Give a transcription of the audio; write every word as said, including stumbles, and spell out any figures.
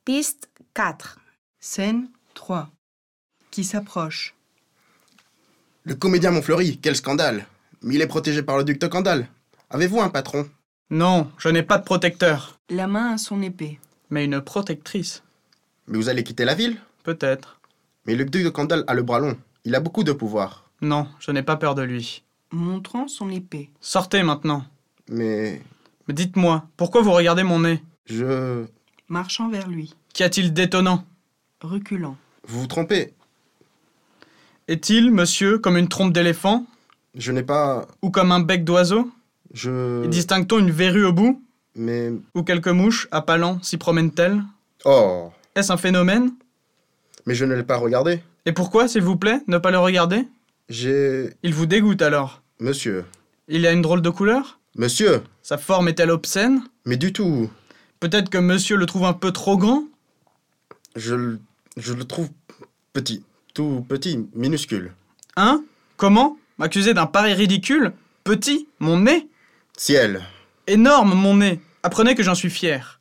Piste quatre. Scène trois. Qui s'approche. Le comédien Montfleury, quel scandale! Mais il est protégé par le duc de Candale. Avez-vous un patron? Non, je n'ai pas de protecteur. La main à son épée. Mais une protectrice. Mais vous allez quitter la ville? Peut-être. Mais le duc de Candale a le bras long. Il a beaucoup de pouvoir. Non, je n'ai pas peur de lui. Montrant son épée. Sortez maintenant. Mais... Mais dites-moi, pourquoi vous regardez mon nez? Je... Marchant vers lui. Qu'y a-t-il d'étonnant? Reculant. Vous vous trompez. Est-il, monsieur, comme une trompe d'éléphant? Je n'ai pas... Ou comme un bec d'oiseau? Je... Et distingue-t-on une verrue au bout? Mais... Ou quelques mouches, appalant, s'y promènent-elles? Oh! Est-ce un phénomène? Mais je ne l'ai pas regardé. Et pourquoi, s'il vous plaît, ne pas le regarder? J'ai... Il vous dégoûte alors? Monsieur... Il a une drôle de couleur? Monsieur! Sa forme est-elle obscène? Mais du tout. Peut-être que monsieur le trouve un peu trop grand? Je, le- je le trouve petit. Tout petit, minuscule. Hein? Comment? M'accuser d'un pareil ridicule? Petit? Mon nez? Ciel! Énorme, mon nez! Apprenez que j'en suis fier.